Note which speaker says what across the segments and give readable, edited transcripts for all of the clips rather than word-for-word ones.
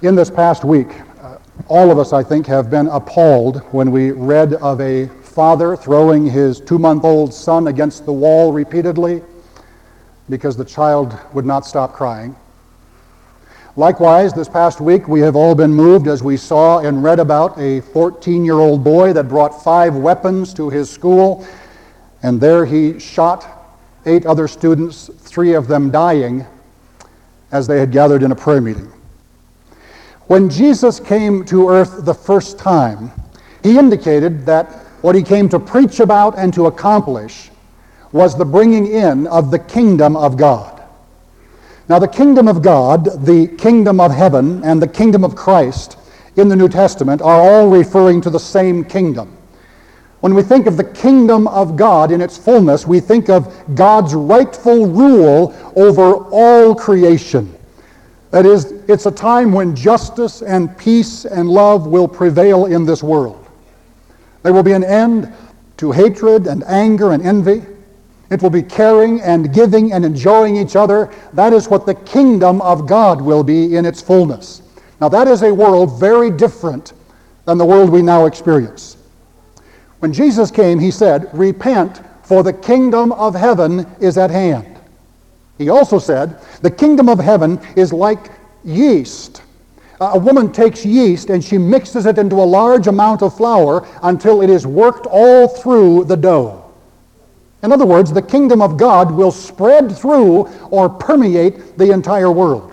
Speaker 1: In this past week, all of us, I think, have been appalled when we read of a father throwing his 2-month-old son against the wall repeatedly because the child would not stop crying. Likewise, this past week, we have all been moved as we saw and read about a 14-year-old boy that brought 5 weapons to his school, and there he shot 8 other students, 3 of them dying, as they had gathered in a prayer meeting. When Jesus came to earth the first time, he indicated that what he came to preach about and to accomplish was the bringing in of the kingdom of God. Now, the kingdom of God, the kingdom of heaven, and the kingdom of Christ in the New Testament are all referring to the same kingdom. When we think of the kingdom of God in its fullness, we think of God's rightful rule over all creation. That is, it's a time when justice and peace and love will prevail in this world. There will be an end to hatred and anger and envy. It will be caring and giving and enjoying each other. That is what the kingdom of God will be in its fullness. Now, that is a world very different than the world we now experience. When Jesus came, he said, "Repent, for the kingdom of heaven is at hand." He also said, the kingdom of heaven is like yeast. A woman takes yeast and she mixes it into a large amount of flour until it is worked all through the dough. In other words, the kingdom of God will spread through or permeate the entire world.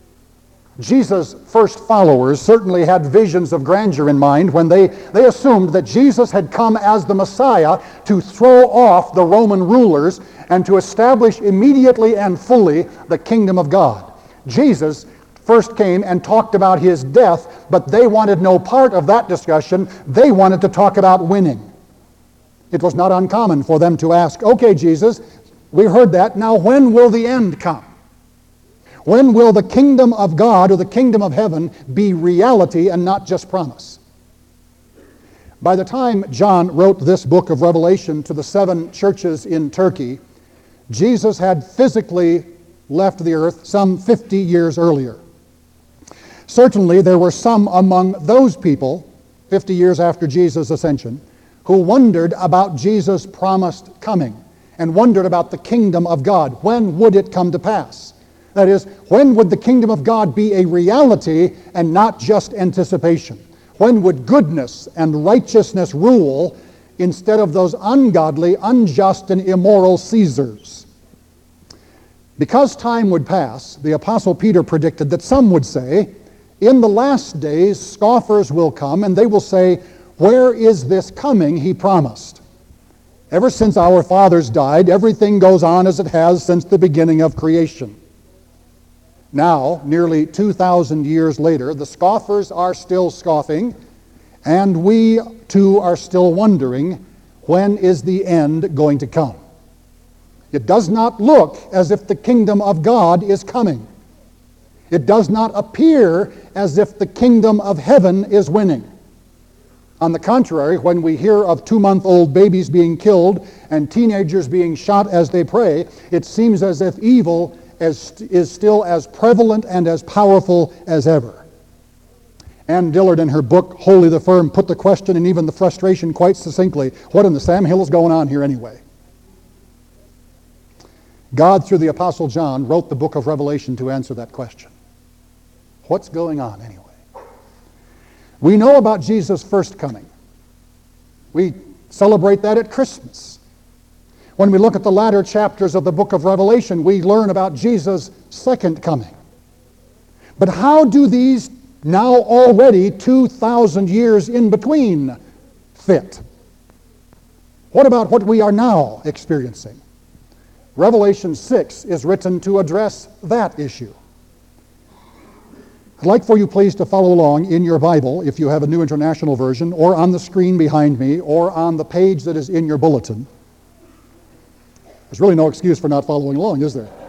Speaker 1: Jesus' first followers certainly had visions of grandeur in mind when they assumed that Jesus had come as the Messiah to throw off the Roman rulers and to establish immediately and fully the kingdom of God. Jesus first came and talked about his death, but they wanted no part of that discussion. They wanted to talk about winning. It was not uncommon for them to ask, "Okay, Jesus, we heard that. Now when will the end come? When will the kingdom of God or the kingdom of heaven be reality and not just promise?" By the time John wrote this book of Revelation to the 7 churches in Turkey, Jesus had physically left the earth some 50 years earlier. Certainly there were some among those people, 50 years after Jesus' ascension, who wondered about Jesus' promised coming and wondered about the kingdom of God. When would it come to pass? That is, when would the kingdom of God be a reality and not just anticipation? When would goodness and righteousness rule instead of those ungodly, unjust, and immoral Caesars? Because time would pass, the Apostle Peter predicted that some would say, "In the last days scoffers will come, and they will say, 'Where is this coming he promised?' Ever since our fathers died, everything goes on as it has since the beginning of creation." Now, nearly 2,000 years later, the scoffers are still scoffing, and we too are still wondering, when is the end going to come? It does not look as if the kingdom of God is coming. It does not appear as if the kingdom of heaven is winning. On the contrary, when we hear of 2-month-old babies being killed and teenagers being shot as they pray, it seems as if evil is still as prevalent and as powerful as ever. Ann Dillard, in her book, Holy the Firm, put the question and even the frustration quite succinctly. What in the Sam Hill is going on here anyway? God, through the Apostle John, wrote the book of Revelation to answer that question. What's going on anyway? We know about Jesus' first coming. We celebrate that at Christmas. When we look at the latter chapters of the book of Revelation, we learn about Jesus' second coming. But how do these now already 2,000 years in between fit? What about what we are now experiencing? Revelation 6 is written to address that issue. I'd like for you please to follow along in your Bible, if you have a New International Version, or on the screen behind me, or on the page that is in your bulletin. There's really no excuse for not following along, is there?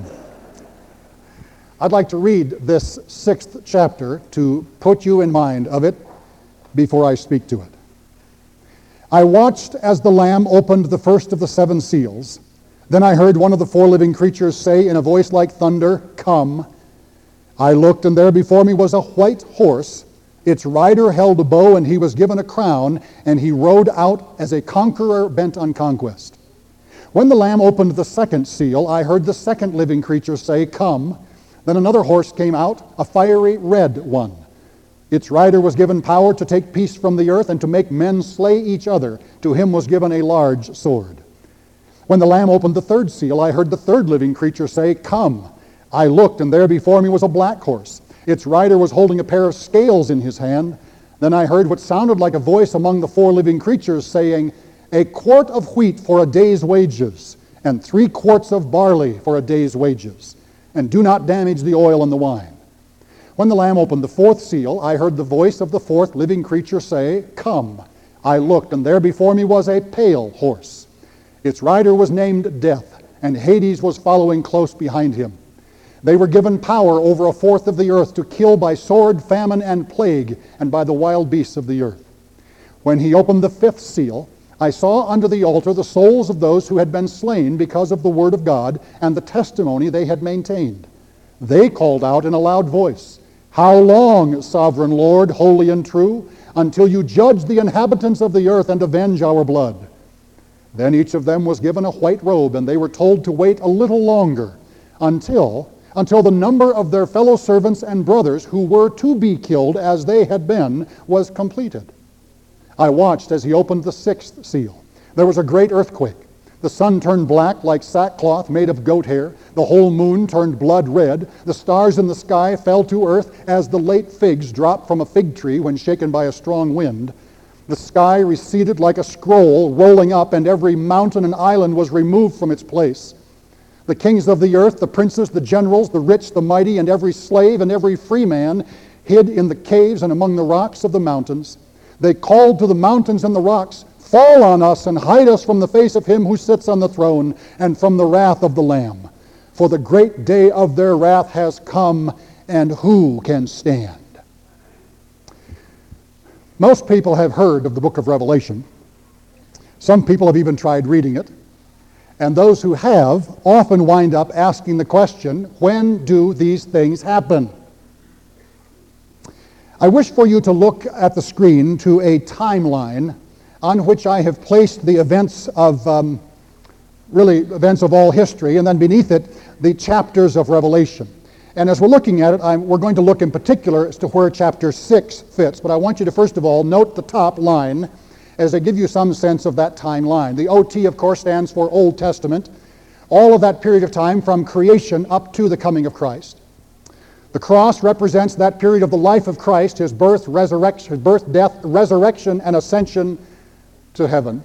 Speaker 1: I'd like to read this 6th chapter to put you in mind of it before I speak to it. "I watched as the Lamb opened the first of the 7 seals. Then I heard one of the 4 living creatures say in a voice like thunder, 'Come.' I looked, and there before me was a white horse. Its rider held a bow, and he was given a crown, and he rode out as a conqueror bent on conquest. When the Lamb opened the second seal, I heard the second living creature say, "Come." Then another horse came out, a fiery red one. Its rider was given power to take peace from the earth and to make men slay each other. To him was given a large sword. When the Lamb opened the third seal, I heard the third living creature say, "Come." I looked, and there before me was a black horse. Its rider was holding a pair of scales in his hand. Then I heard what sounded like a voice among the four living creatures saying, "A quart of wheat for a day's wages, and 3 quarts of barley for a day's wages, and do not damage the oil and the wine." When the Lamb opened the fourth seal, I heard the voice of the fourth living creature say, "Come." I looked, and there before me was a pale horse. Its rider was named Death, and Hades was following close behind him. They were given power over a fourth of the earth to kill by sword, famine, and plague, and by the wild beasts of the earth. When he opened the fifth seal, I saw under the altar the souls of those who had been slain because of the word of God and the testimony they had maintained. They called out in a loud voice, "How long, sovereign Lord, holy and true, until you judge the inhabitants of the earth and avenge our blood?" Then each of them was given a white robe, and they were told to wait a little longer until the number of their fellow servants and brothers who were to be killed as they had been was completed. I watched as he opened the sixth seal. There was a great earthquake. The sun turned black like sackcloth made of goat hair. The whole moon turned blood red. The stars in the sky fell to earth as the late figs drop from a fig tree when shaken by a strong wind. The sky receded like a scroll rolling up, and every mountain and island was removed from its place. The kings of the earth, the princes, the generals, the rich, the mighty, and every slave and every free man hid in the caves and among the rocks of the mountains. They called to the mountains and the rocks, "Fall on us and hide us from the face of him who sits on the throne and from the wrath of the Lamb. For the great day of their wrath has come, and who can stand?" Most people have heard of the book of Revelation. Some people have even tried reading it. And those who have often wind up asking the question, when do these things happen? I wish for you to look at the screen to a timeline on which I have placed the events of events of all history, and then beneath it, the chapters of Revelation. And as we're looking at it, we're going to look in particular as to where chapter 6 fits. But I want you to first of all note the top line as I give you some sense of that timeline. The OT, of course, stands for Old Testament. All of that period of time from creation up to the coming of Christ. The cross represents that period of the life of Christ, his birth, death, resurrection, and ascension to heaven.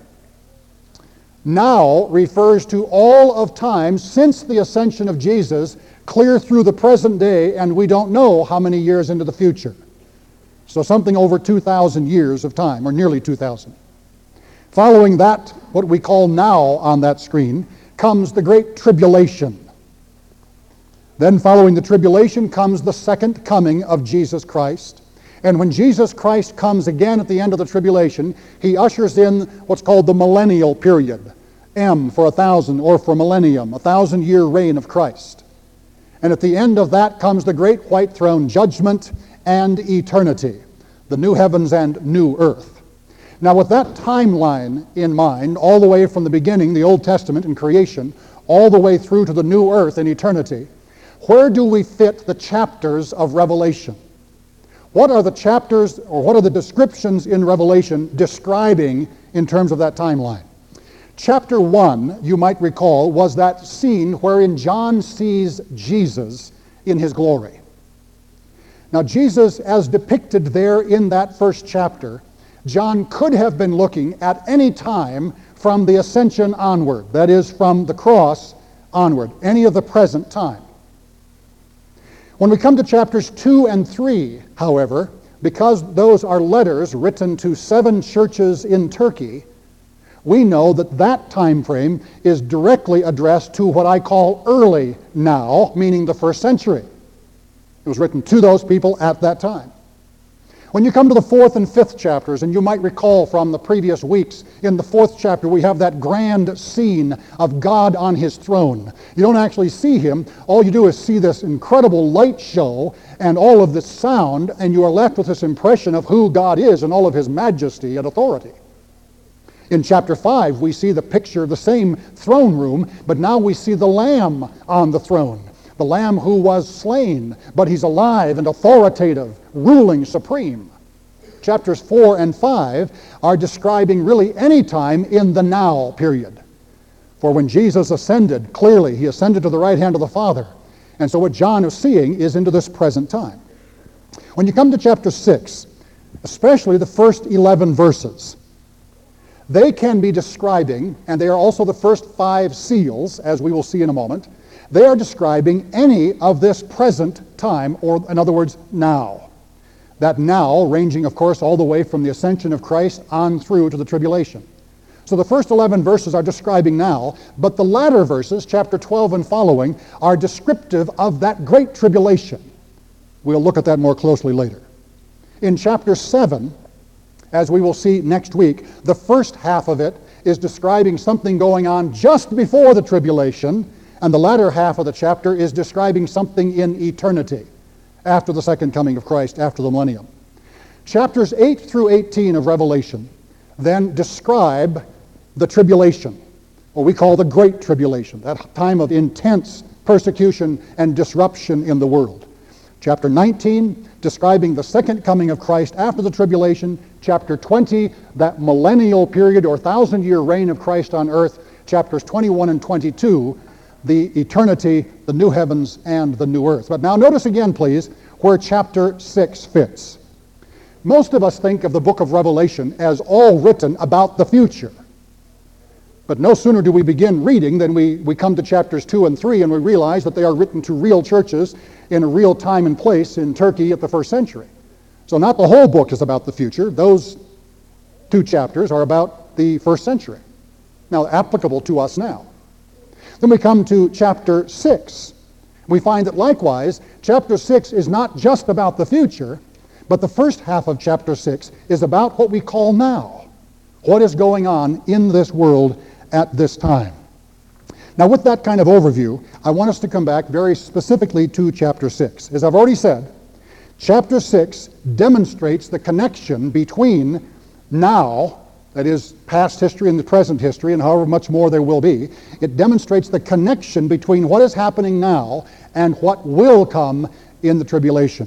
Speaker 1: Now refers to all of time since the ascension of Jesus, clear through the present day, and we don't know how many years into the future. So something over 2,000 years of time, or nearly 2,000. Following that, what we call now on that screen, comes the Great Tribulation. Then following the tribulation comes the second coming of Jesus Christ. And when Jesus Christ comes again at the end of the tribulation, he ushers in what's called the millennial period. M for 1,000, or for millennium, 1,000-year reign of Christ. And at the end of that comes the great white throne judgment and eternity, the new heavens and new earth. Now with that timeline in mind, all the way from the beginning, the Old Testament and creation, all the way through to the new earth in eternity, where do we fit the chapters of Revelation? What are the chapters, or what are the descriptions in Revelation describing in terms of that timeline? Chapter 1, you might recall, was that scene wherein John sees Jesus in his glory. Now Jesus, as depicted there in that first chapter, John could have been looking at any time from the ascension onward, that is, from the cross onward, any of the present time. When we come to chapters 2 and 3, however, because those are letters written to 7 churches in Turkey, we know that that time frame is directly addressed to what I call early now, meaning the first century. It was written to those people at that time. When you come to the 4th and 5th chapters, and you might recall from the previous weeks, in the 4th chapter we have that grand scene of God on his throne. You don't actually see him. All you do is see this incredible light show and all of this sound, and you are left with this impression of who God is and all of his majesty and authority. In chapter 5, we see the picture of the same throne room, but now we see the Lamb on the throne. The Lamb who was slain, but he's alive and authoritative, ruling supreme. Chapters 4 and 5 are describing really any time in the now period. For when Jesus ascended, clearly he ascended to the right hand of the Father. And so what John is seeing is into this present time. When you come to chapter 6, especially the first 11 verses, they can be describing, and they are also the first 5 seals, as we will see in a moment, they are describing any of this present time, or in other words, now. That now ranging, of course, all the way from the ascension of Christ on through to the tribulation. So the first 11 verses are describing now, but the latter verses, chapter 12 and following, are descriptive of that great tribulation. We'll look at that more closely later. In chapter 7, as we will see next week, the first half of it is describing something going on just before the tribulation, and the latter half of the chapter is describing something in eternity, after the second coming of Christ, after the millennium. Chapters 8 through 18 of Revelation then describe the tribulation, what we call the Great Tribulation, that time of intense persecution and disruption in the world. Chapter 19, describing the second coming of Christ after the tribulation. Chapter 20, that millennial period or 1,000-year reign of Christ on earth. Chapters 21 and 22, the eternity, the new heavens, and the new earth. But now notice again, please, where chapter 6 fits. Most of us think of the book of Revelation as all written about the future. But no sooner do we begin reading than we come to chapters 2 and 3 and we realize that they are written to real churches in a real time and place in Turkey at the first century. So not the whole book is about the future. Those 2 chapters are about the first century. Now, applicable to us now. Then we come to chapter 6. We find that likewise, chapter 6 is not just about the future, but the first half of chapter 6 is about what we call now. What is going on in this world at this time. Now with that kind of overview, I want us to come back very specifically to chapter 6. As I've already said, chapter 6 demonstrates the connection between now, that is past history and the present history, and however much more there will be. It demonstrates the connection between what is happening now and what will come in the tribulation.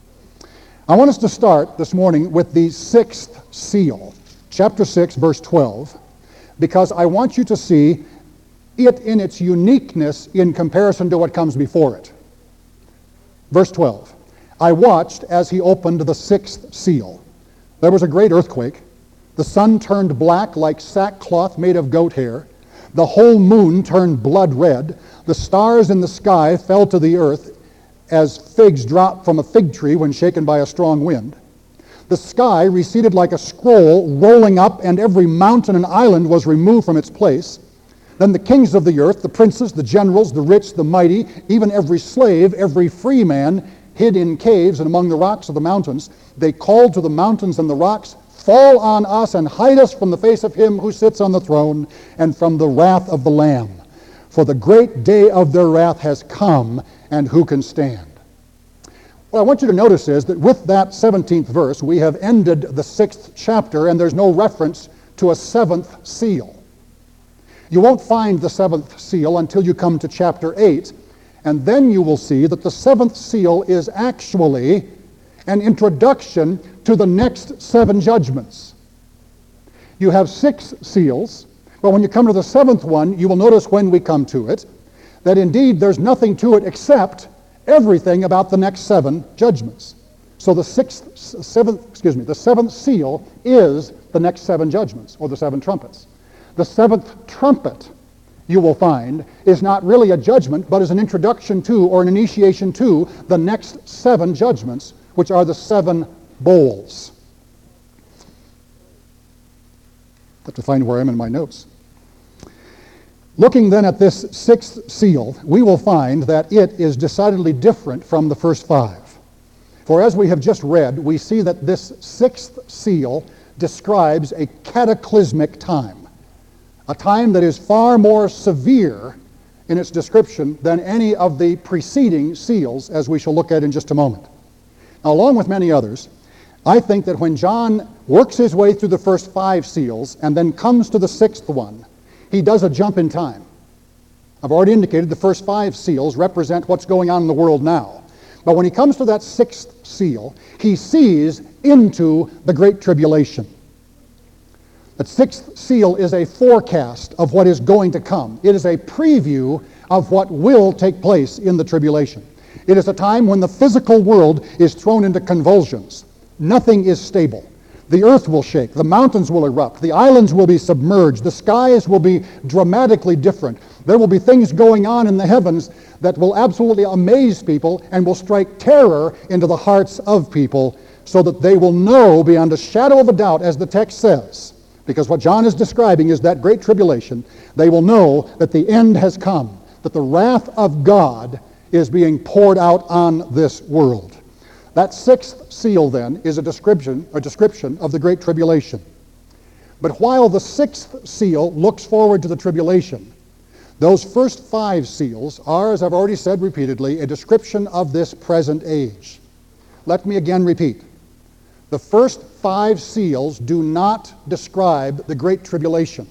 Speaker 1: I want us to start this morning with the 6th seal, chapter 6, verse 12, because I want you to see it in its uniqueness in comparison to what comes before it. Verse 12, I watched as he opened the 6th seal. There was a great earthquake. The sun turned black like sackcloth made of goat hair. The whole moon turned blood red. The stars in the sky fell to the earth as figs drop from a fig tree when shaken by a strong wind. The sky receded like a scroll rolling up, and every mountain and island was removed from its place. Then the kings of the earth, the princes, the generals, the rich, the mighty, even every slave, every free man, hid in caves and among the rocks of the mountains. They called to the mountains and the rocks, fall on us and hide us from the face of him who sits on the throne and from the wrath of the Lamb. For the great day of their wrath has come, and who can stand? What I want you to notice is that with that 17th verse, we have ended the 6th chapter, and there's no reference to a 7th seal. You won't find the 7th seal until you come to chapter 8, and then you will see that the 7th seal is actually an introduction to the next 7 judgments. You have 6 seals, but when you come to the 7th one, you will notice when we come to it, that indeed there's nothing to it except everything about the next 7 judgments. So the 7th seal is the next 7 judgments, or the 7 trumpets. The 7th trumpet, you will find, is not really a judgment, but is an introduction to, or an initiation to, the next 7 judgments, which are the 7 bowls. I have to find where I am in my notes. Looking then at this 6th seal, we will find that it is decidedly different from the first 5. For as we have just read, we see that this sixth seal describes a cataclysmic time, a time that is far more severe in its description than any of the preceding seals, as we shall look at in just a moment. Now, along with many others, I think that when John works his way through the first 5 seals and then comes to the 6th one, he does a jump in time. I've already indicated the first 5 seals represent what's going on in the world now. But when he comes to that 6th seal, he sees into the Great Tribulation. That 6th seal is a forecast of what is going to come. It is a preview of what will take place in the tribulation. It is a time when the physical world is thrown into convulsions. Nothing is stable. The earth will shake, the mountains will erupt, the islands will be submerged, the skies will be dramatically different. There will be things going on in the heavens that will absolutely amaze people and will strike terror into the hearts of people so that they will know beyond a shadow of a doubt, as the text says, because what John is describing is that great tribulation, they will know that the end has come, that the wrath of God is being poured out on this world. That 6th seal, then, is a description of the Great Tribulation. But while the 6th seal looks forward to the tribulation, those first 5 seals are, as I've already said repeatedly, a description of this present age. Let me again repeat. The first 5 seals do not describe the Great Tribulation.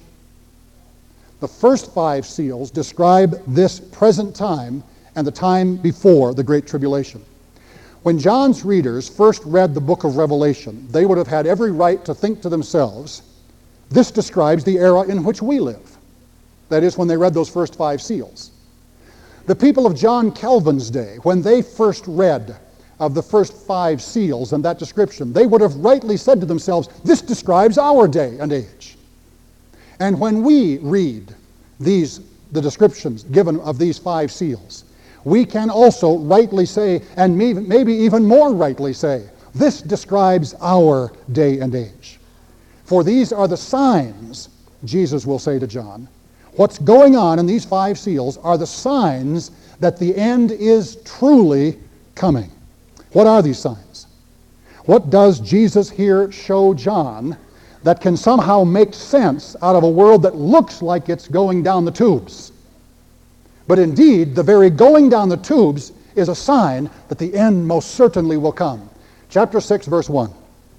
Speaker 1: The first 5 seals describe this present time and the time before the Great Tribulation. When John's readers first read the book of Revelation, they would have had every right to think to themselves, this describes the era in which we live. That is, when they read those first 5 seals. The people of John Calvin's day, when they first read of the first 5 seals and that description, they would have rightly said to themselves, this describes our day and age. And when we read the descriptions given of these 5 seals, we can also rightly say, and maybe even more rightly say, this describes our day and age. For these are the signs, Jesus will say to John. What's going on in these 5 seals are the signs that the end is truly coming. What are these signs? What does Jesus here show John that can somehow make sense out of a world that looks like it's going down the tubes? But indeed, the very going down the tubes is a sign that the end most certainly will come. Chapter 6, verse 1.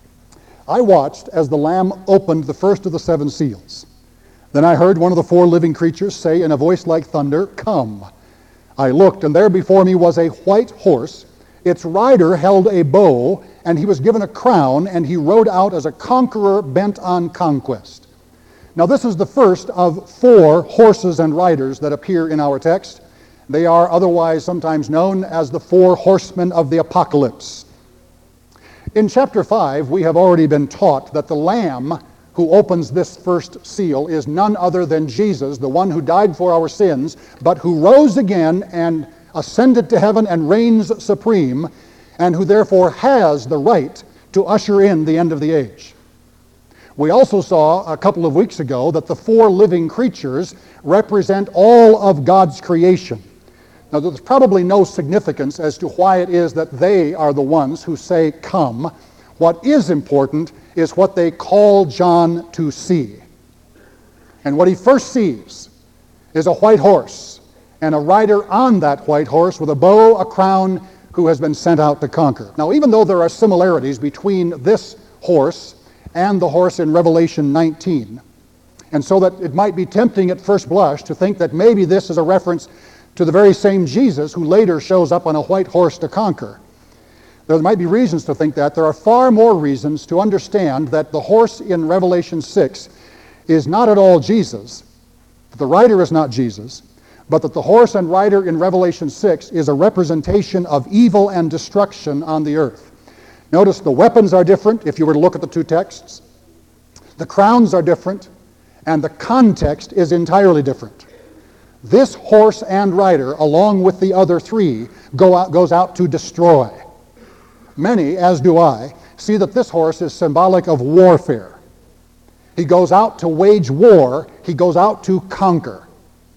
Speaker 1: I watched as the Lamb opened the first of the 7 seals. Then I heard one of the 4 living creatures say in a voice like thunder, "Come." I looked, and there before me was a white horse. Its rider held a bow, and he was given a crown, and he rode out as a conqueror bent on conquest. Now this is the first of 4 horses and riders that appear in our text. They are otherwise sometimes known as the 4 horsemen of the apocalypse. In chapter 5, we have already been taught that the Lamb who opens this first seal is none other than Jesus, the one who died for our sins, but who rose again and ascended to heaven and reigns supreme, and who therefore has the right to usher in the end of the age. We also saw a couple of weeks ago that the 4 living creatures represent all of God's creation. Now, there's probably no significance as to why it is that they are the ones who say, "Come." What is important is what they call John to see. And what he first sees is a white horse and a rider on that white horse with a bow, a crown, who has been sent out to conquer. Now, even though there are similarities between this horse and the horse in Revelation 19, and so that it might be tempting at first blush to think that maybe this is a reference to the very same Jesus who later shows up on a white horse to conquer. There might be reasons to think that. There are far more reasons to understand that the horse in Revelation 6 is not at all Jesus, that the rider is not Jesus, but that the horse and rider in Revelation 6 is a representation of evil and destruction on the earth. Notice the weapons are different if you were to look at the 2 texts. The crowns are different, and the context is entirely different. This horse and rider, along with the other 3, goes out to destroy. Many, as do I, see that this horse is symbolic of warfare. He goes out to wage war. He goes out to conquer.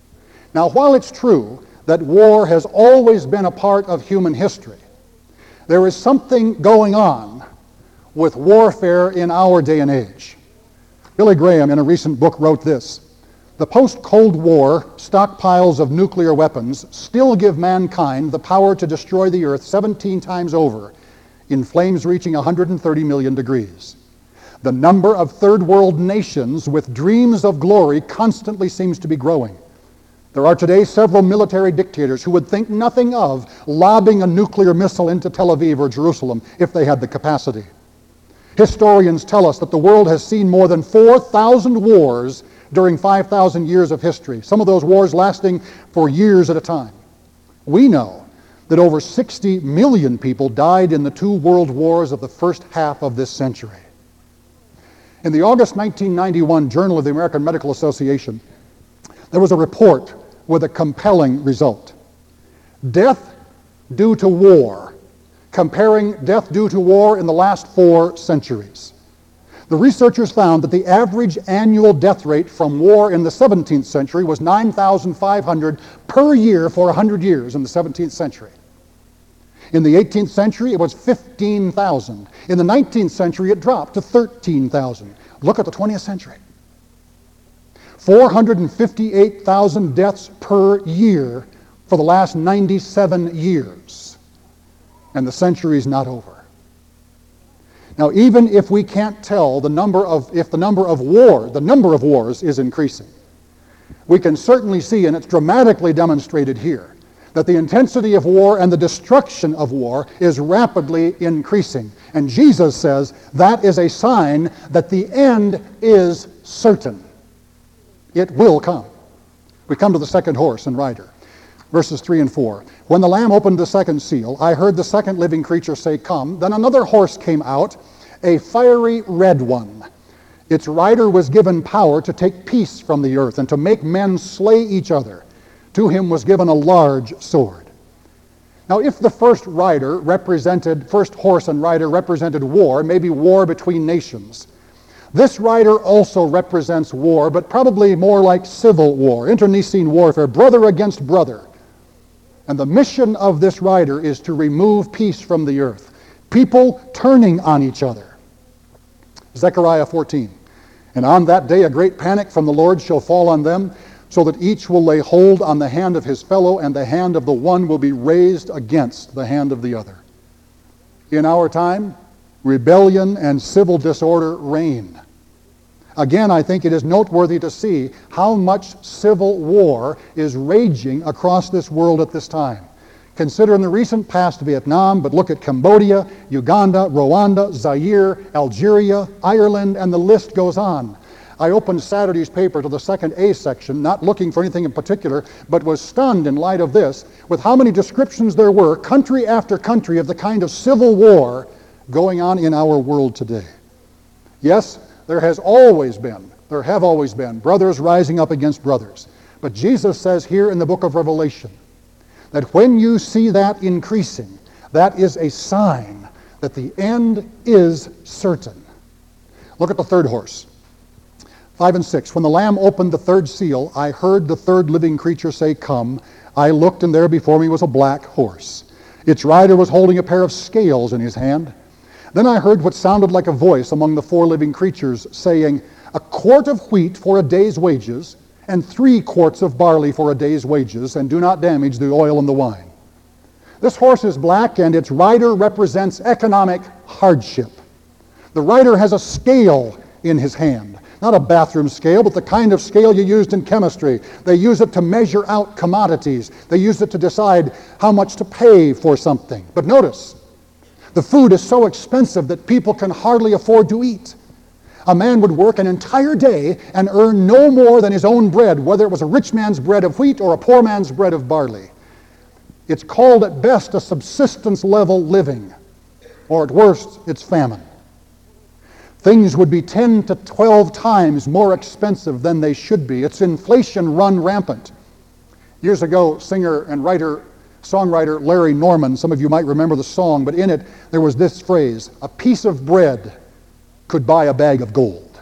Speaker 1: Now, while it's true that war has always been a part of human history, There is something going on with warfare in our day and age. Billy Graham, in a recent book, wrote this: "The post-Cold War stockpiles of nuclear weapons still give mankind the power to destroy the earth 17 times over in flames reaching 130 million degrees. The number of third world nations with dreams of glory constantly seems to be growing. There are today several military dictators who would think nothing of lobbing a nuclear missile into Tel Aviv or Jerusalem if they had the capacity. Historians tell us that the world has seen more than 4,000 wars during 5,000 years of history, some of those wars lasting for years at a time. We know that over 60 million people died in the two world wars of the first half of this century." In the August 1991 Journal of the American Medical Association, there was a report with a compelling result. Death due to war, comparing death due to war in the last 4 centuries. The researchers found that the average annual death rate from war in the 17th century was 9,500 per year for 100 years in the 17th century. In the 18th century, it was 15,000. In the 19th century, it dropped to 13,000. Look at the 20th century. 458,000 deaths per year for the last 97 years. And the century's not over. Now, even if we can't tell if the number of wars is increasing, we can certainly see, and it's dramatically demonstrated here, that the intensity of war and the destruction of war is rapidly increasing. And Jesus says that is a sign that the end is certain. It will come. We come to the second horse and rider. Verses 3 and 4. "When the Lamb opened the second seal, I heard the second living creature say, 'Come.' Then another horse came out, a fiery red one. Its rider was given power to take peace from the earth and to make men slay each other. To him was given a large sword." Now, if the first horse and rider represented war, maybe war between nations, this rider also represents war, but probably more like civil war, internecine warfare, brother against brother. And the mission of this rider is to remove peace from the earth, people turning on each other. Zechariah 14. "And on that day a great panic from the Lord shall fall on them, so that each will lay hold on the hand of his fellow, and the hand of the one will be raised against the hand of the other." In our time, rebellion and civil disorder reign. Again, I think it is noteworthy to see how much civil war is raging across this world at this time. Consider in the recent past Vietnam, but look at Cambodia, Uganda, Rwanda, Zaire, Algeria, Ireland, and the list goes on. I opened Saturday's paper to the second A section, not looking for anything in particular, but was stunned in light of this, with how many descriptions there were, country after country, of the kind of civil war going on in our world today. Yes, there have always been brothers rising up against brothers. But Jesus says here in the book of Revelation that when you see that increasing, that is a sign that the end is certain. Look at the third horse. 5 and 6. "When the Lamb opened the third seal, I heard the third living creature say, 'Come.' I looked, and there before me was a black horse. Its rider was holding a pair of scales in his hand. Then I heard what sounded like a voice among the 4 living creatures saying, 'A quart of wheat for a day's wages, and 3 quarts of barley for a day's wages, and do not damage the oil and the wine.' This horse is black, and its rider represents economic hardship. The rider has a scale in his hand. Not a bathroom scale, but the kind of scale you used in chemistry. They use it to measure out commodities. They use it to decide how much to pay for something. But notice, the food is so expensive that people can hardly afford to eat. A man would work an entire day and earn no more than his own bread, whether it was a rich man's bread of wheat or a poor man's bread of barley. It's called at best a subsistence level living, or at worst, it's famine. Things would be 10 to 12 times more expensive than they should be. It's inflation run rampant. Years ago, singer and songwriter Larry Norman, some of you might remember the song, but in it there was this phrase, "A piece of bread could buy a bag of gold."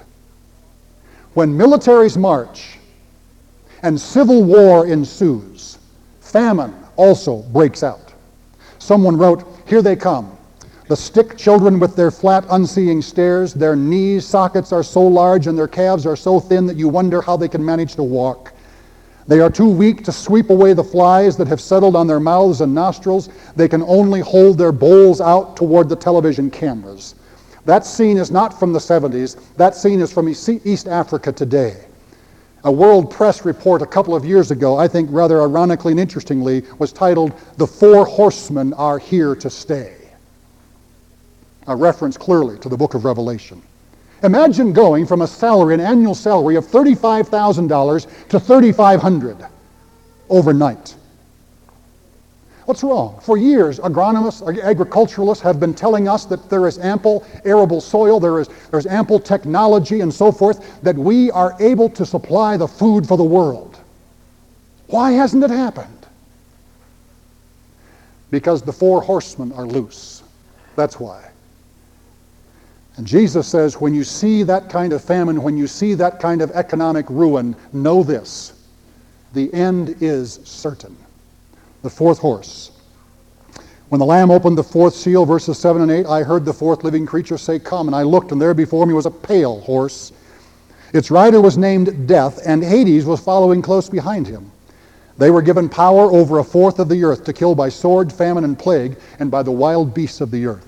Speaker 1: When militaries march and civil war ensues, famine also breaks out. Someone wrote, "Here they come. The stick children with their flat, unseeing stares, their knee sockets are so large and their calves are so thin that you wonder how they can manage to walk. They are too weak to sweep away the flies that have settled on their mouths and nostrils. They can only hold their bowls out toward the television cameras. That scene is not from the 70s. That scene is from East Africa today. A World Press report a couple of years ago, I think rather ironically and interestingly, was titled, "The Four Horsemen Are Here to Stay." A reference clearly to the book of Revelation. Imagine going from an annual salary of $35,000 to $3,500 overnight. What's wrong? For years, agronomists, agriculturalists have been telling us that there is ample arable soil, there's ample technology and so forth, that we are able to supply the food for the world. Why hasn't it happened? Because the four horsemen are loose. That's why. And Jesus says, when you see that kind of famine, when you see that kind of economic ruin, know this: the end is certain. The fourth horse. When the Lamb opened the fourth seal, verses 7 and 8, I heard the fourth living creature say, "Come." And I looked, and there before me was a pale horse. Its rider was named Death, and Hades was following close behind him. They were given power over a fourth of the earth to kill by sword, famine, and plague, and by the wild beasts of the earth.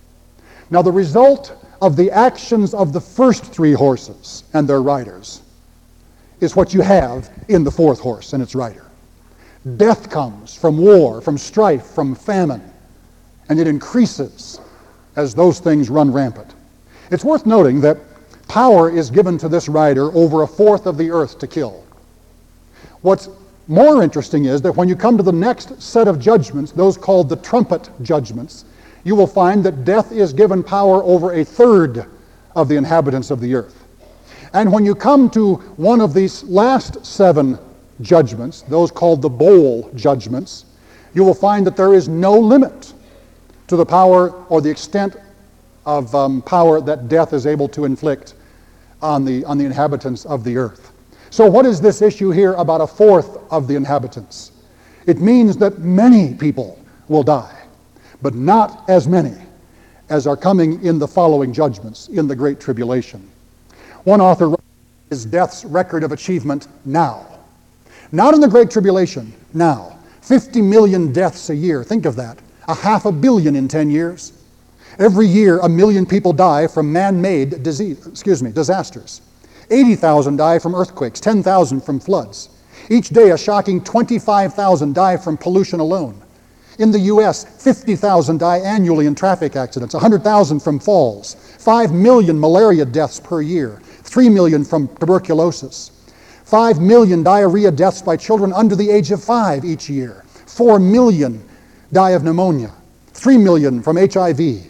Speaker 1: Now the result of the actions of the first three horses and their riders is what you have in the fourth horse and its rider. Death comes from war, from strife, from famine, and it increases as those things run rampant. It's worth noting that power is given to this rider over a fourth of the earth to kill. What's more interesting is that when you come to the next set of judgments, those called the trumpet judgments, you will find that death is given power over a third of the inhabitants of the earth. And when you come to one of these last seven judgments, those called the bowl judgments, you will find that there is no limit to the power or the extent of power that death is able to inflict on the inhabitants of the earth. So what is this issue here about a fourth of the inhabitants? It means that many people will die, but not as many as are coming in the following judgments in the Great Tribulation. One author is death's record of achievement now. Not in the Great Tribulation, now. 50 million deaths a year. Think of that. 500 million in 10 years. Every year, 1 million people die from man-made disasters. 80,000 die from earthquakes, 10,000 from floods. Each day, a shocking 25,000 die from pollution alone. In the U.S., 50,000 die annually in traffic accidents, 100,000 from falls, 5 million malaria deaths per year, 3 million from tuberculosis. 5 million diarrhea deaths by children under the age of 5 each year. 4 million die of pneumonia. 3 million from HIV.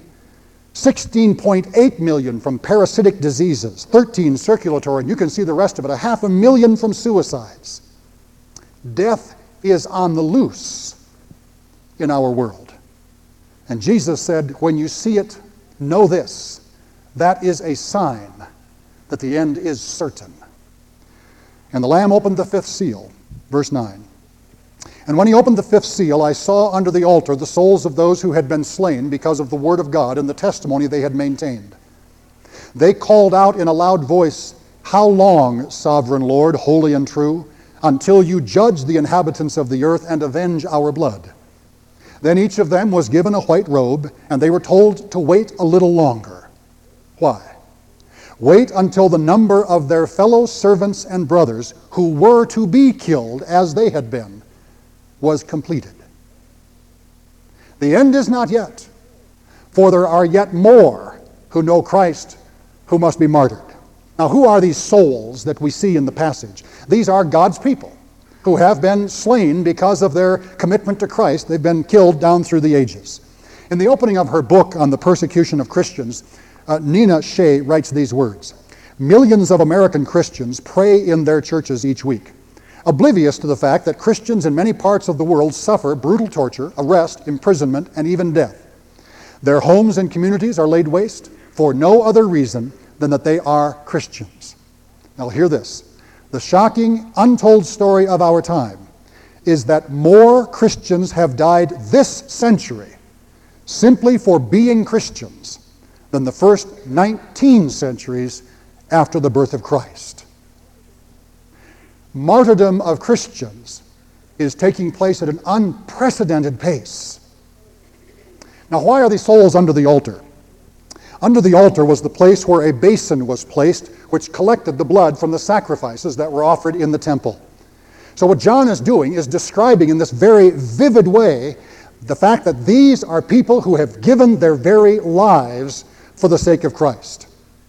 Speaker 1: 16.8 million from parasitic diseases. 13 circulatory, and you can see the rest of it. 500,000 from suicides. Death is on the loose in our world. And Jesus said, when you see it, know this: that is a sign that the end is certain. And the Lamb opened the fifth seal, verse 9. And when he opened the fifth seal, I saw under the altar the souls of those who had been slain because of the word of God and the testimony they had maintained. They called out in a loud voice, "How long, sovereign Lord, holy and true, until you judge the inhabitants of the earth and avenge our blood?" Then each of them was given a white robe, and they were told to wait a little longer. Why? Wait until the number of their fellow servants and brothers who were to be killed as they had been was completed. The end is not yet, for there are yet more who know Christ who must be martyred. Now, who are these souls that we see in the passage? These are God's people who have been slain because of their commitment to Christ. They've been killed down through the ages. In the opening of her book on the persecution of Christians, Nina Shea writes these words: "Millions of American Christians pray in their churches each week, oblivious to the fact that Christians in many parts of the world suffer brutal torture, arrest, imprisonment, and even death. Their homes and communities are laid waste for no other reason than that they are Christians." Now hear this. The shocking, untold story of our time is that more Christians have died this century simply for being Christians than the first 19 centuries after the birth of Christ. Martyrdom of Christians is taking place at an unprecedented pace. Now, why are these souls under the altar? Under the altar was the place where a basin was placed, which collected the blood from the sacrifices that were offered in the temple. So what John is doing is describing in this very vivid way the fact that these are people who have given their very lives for the sake of Christ.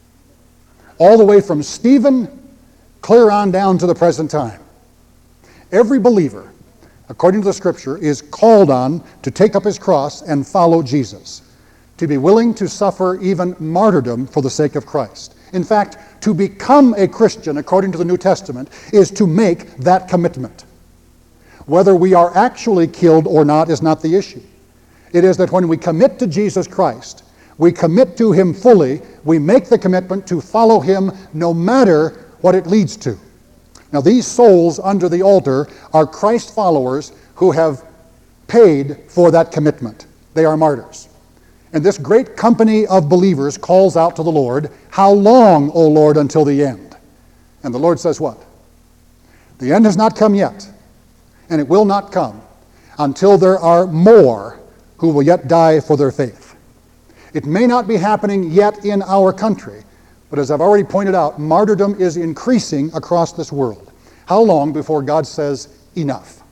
Speaker 1: All the way from Stephen, clear on down to the present time. Every believer, according to the Scripture, is called on to take up his cross and follow Jesus, to be willing to suffer even martyrdom for the sake of Christ. In fact, to become a Christian, according to the New Testament, is to make that commitment. Whether we are actually killed or not is not the issue. It is that when we commit to Jesus Christ, we commit to Him fully, we make the commitment to follow Him no matter what it leads to. Now, these souls under the altar are Christ followers who have paid for that commitment. They are martyrs. And this great company of believers calls out to the Lord, "How long, O Lord, until the end?" And the Lord says what? The end has not come yet, and it will not come until there are more who will yet die for their faith. It may not be happening yet in our country, but as I've already pointed out, martyrdom is increasing across this world. How long before God says, enough?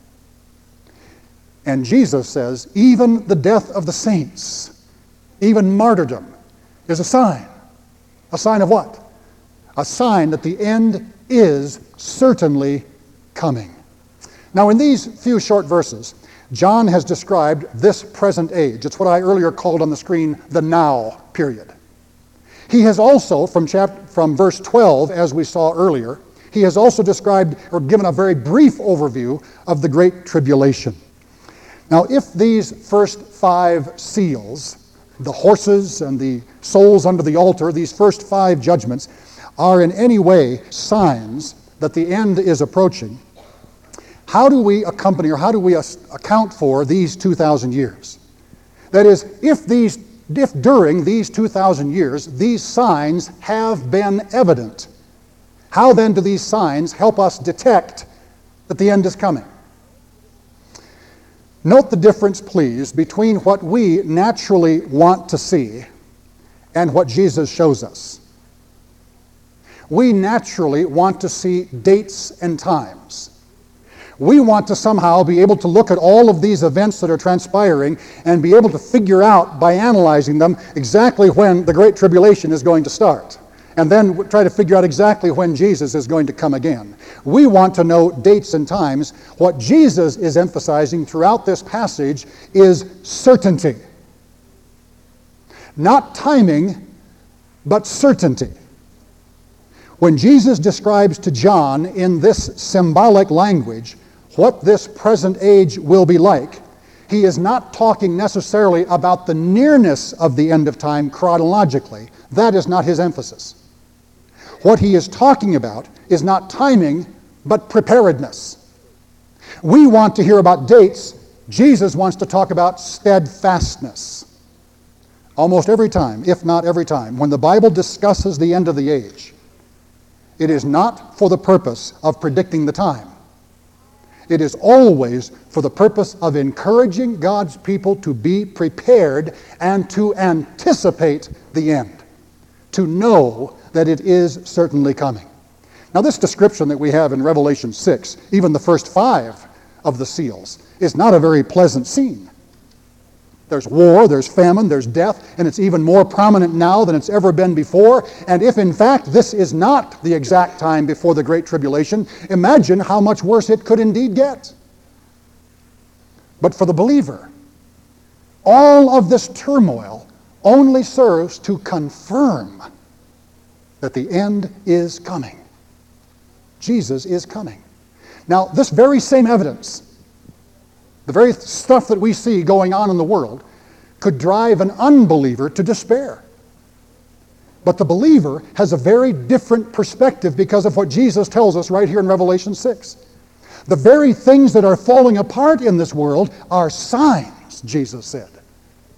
Speaker 1: And Jesus says, even the death of the saints, even martyrdom, is a sign. A sign of what? A sign that the end is certainly coming. Now, in these few short verses, John has described this present age. It's what I earlier called on the screen the now period. He has also, from verse 12, as we saw earlier, he has also described or given a very brief overview of the Great Tribulation. Now, if these first 5 seals, the horses and the souls under the altar, these first 5 judgments, are in any way signs that the end is approaching, how do we accompany or how do we account for these 2,000 years? That is, if during these 2,000 years these signs have been evident, how then do these signs help us detect that the end is coming? Note the difference, please, between what we naturally want to see and what Jesus shows us. We naturally want to see dates and times. We want to somehow be able to look at all of these events that are transpiring and be able to figure out, by analyzing them, exactly when the Great Tribulation is going to start. And then try to figure out exactly when Jesus is going to come again. We want to know dates and times. What Jesus is emphasizing throughout this passage is certainty. Not timing, but certainty. When Jesus describes to John in this symbolic language what this present age will be like, he is not talking necessarily about the nearness of the end of time chronologically. That is not his emphasis. What he is talking about is not timing, but preparedness. We want to hear about dates. Jesus wants to talk about steadfastness. Almost every time, if not every time, when the Bible discusses the end of the age, it is not for the purpose of predicting the time. It is always for the purpose of encouraging God's people to be prepared and to anticipate the end, to know that it is certainly coming. Now, this description that we have in Revelation 6, even the first 5 of the seals, is not a very pleasant scene. There's war, there's famine, there's death, and it's even more prominent now than it's ever been before. And if in fact this is not the exact time before the Great Tribulation, imagine how much worse it could indeed get. But for the believer, all of this turmoil only serves to confirm that the end is coming. Jesus is coming. Now, this very same evidence, the very stuff that we see going on in the world, could drive an unbeliever to despair. But the believer has a very different perspective because of what Jesus tells us right here in Revelation 6. The very things that are falling apart in this world are signs, Jesus said.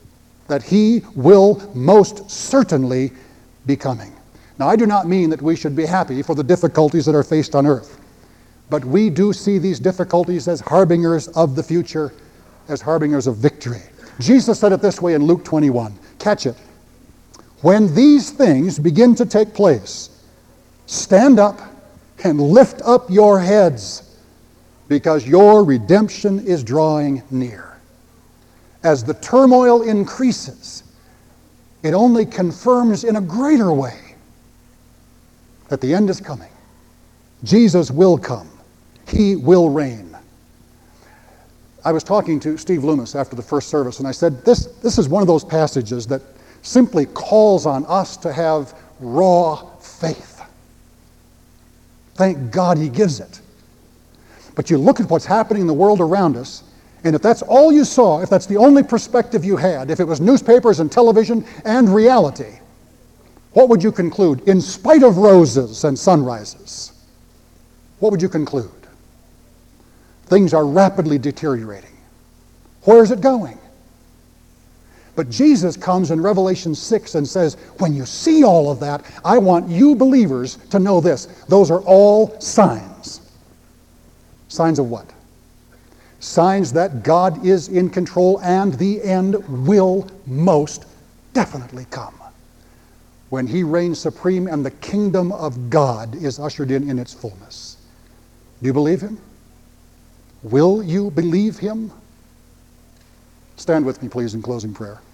Speaker 1: that he will most certainly be coming. Now, I do not mean that we should be happy for the difficulties that are faced on earth, but we do see these difficulties as harbingers of the future, as harbingers of victory. Jesus said it this way in Luke 21. Catch it. When these things begin to take place, stand up and lift up your heads, because your redemption is drawing near. As the turmoil increases, it only confirms in a greater way that the end is coming. Jesus will come. He will reign. I was talking to Steve Loomis after the first service, and I said, this is one of those passages that simply calls on us to have raw faith. Thank God he gives it. But you look at what's happening in the world around us, and if that's all you saw, if that's the only perspective you had, if it was newspapers and television and reality, what would you conclude? In spite of roses and sunrises, what would you conclude? Things are rapidly deteriorating. Where is it going? But Jesus comes in Revelation 6 and says, when you see all of that, I want you believers to know this. Those are all signs. Signs of what? Signs that God is in control and the end will most definitely come. When he reigns supreme and the kingdom of God is ushered in its fullness. Do you believe him? Will you believe him? Stand with me, please, in closing prayer.